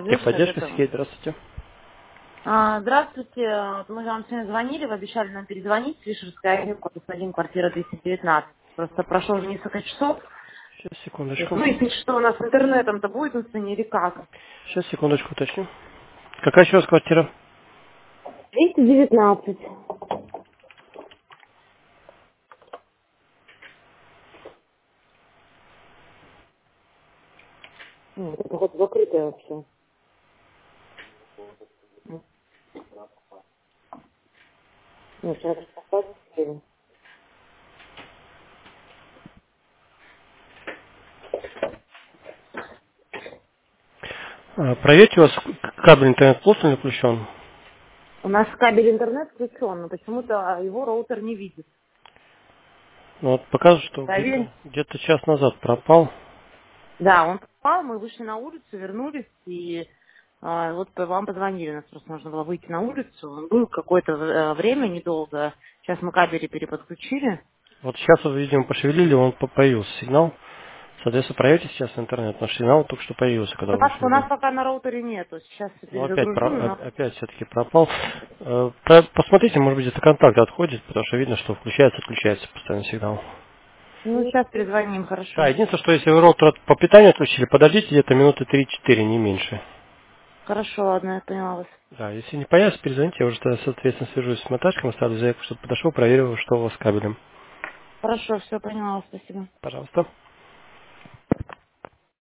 Техподдержка, этого. Сергей, здравствуйте. Здравствуйте. Мы вам сегодня звонили, вы обещали нам перезвонить. Фишерская авеню, корпус 1, квартира 219. Просто прошло уже несколько часов. Сейчас, То есть секундочку. выяснить, что у нас с интернетом-то будет на сцене или как. Сейчас, секундочку, уточню. Какая еще раз квартира? 219. Нет, это вот закрытая вообще. Нет, сейчас поставить. Проверьте, у вас кабель интернет плотно ли включен? У нас кабель интернет включен, но почему-то его роутер не видит. Ну, вот показывает, что Проверь. где-то час назад пропал. Да, он попал, мы вышли на улицу, вернулись, и вот вам позвонили, нас просто нужно было выйти на улицу. Он был какое-то время, недолго. Сейчас мы кабели переподключили. Вот сейчас, вот, видимо, пошевелили, он появился сигнал. Соответственно, проверьте сейчас интернет. Наш сигнал только что появился, когда Но вы у нас вышли. пока на роутере нету. Сейчас все Ну, опять, перезагружу, но опять все-таки пропал. Посмотрите, может быть, это контакт отходит, потому что видно, что включается, отключается постоянно сигнал. ну, сейчас перезвоним, Да, хорошо. единственное, что если вы роутер по питанию отключили, подождите где-то минуты 3-4, не меньше. Хорошо, ладно, я поняла вас. Да, если не появится, перезвоните, я уже тогда, соответственно, свяжусь с монтажкой, оставлю заявку, чтобы подошел, проверил, что у вас с кабелем. Хорошо, все поняла, спасибо. Пожалуйста.